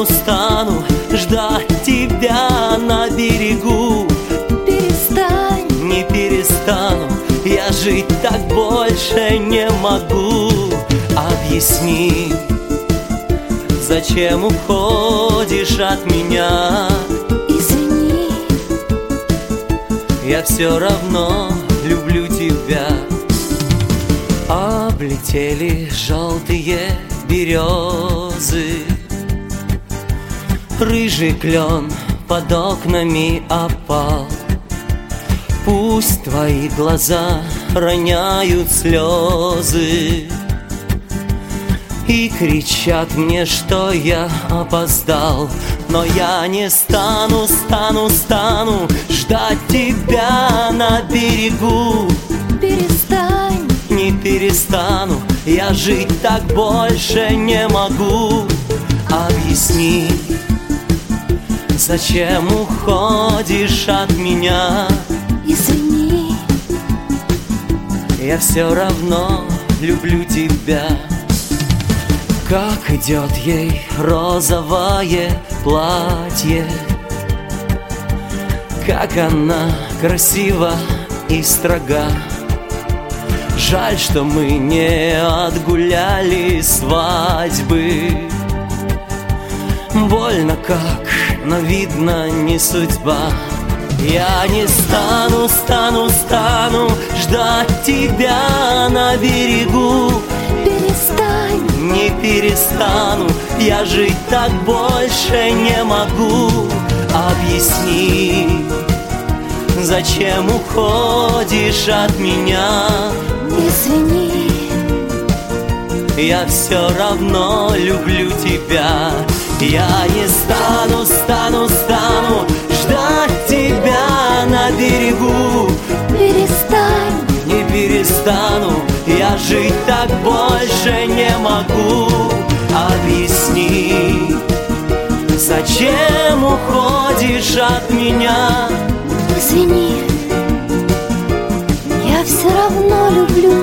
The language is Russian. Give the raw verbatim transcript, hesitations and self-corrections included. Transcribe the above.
стану, стану ждать тебя на берегу. Перестань, не перестану, я жить так больше не могу. Объясни, зачем уходишь от меня? извини, я все равно люблю тебя. Облетели желтые березы, рыжий клен под окнами опал. Пусть твои глаза роняют слезы и кричат мне, что я опоздал. Но я не стану, стану, стану ждать тебя на берегу. перестань, не перестану, я жить так больше не могу. Объясни, зачем уходишь от меня? извини, я все равно люблю тебя. Как идет ей розовое платье, как она красива и строга. Жаль, что мы не отгуляли свадьбы. Больно как, но видно не судьба. Я не стану, стану, стану ждать тебя на берегу. перестань, не перестану, я жить так больше не могу. Объясни, зачем уходишь от меня? извини, я все равно люблю тебя. Я не стану, стану, стану ждать тебя на берегу. перестань, не перестану, я жить так больше не могу. Объясни, зачем уходишь от меня? извини, я все равно люблю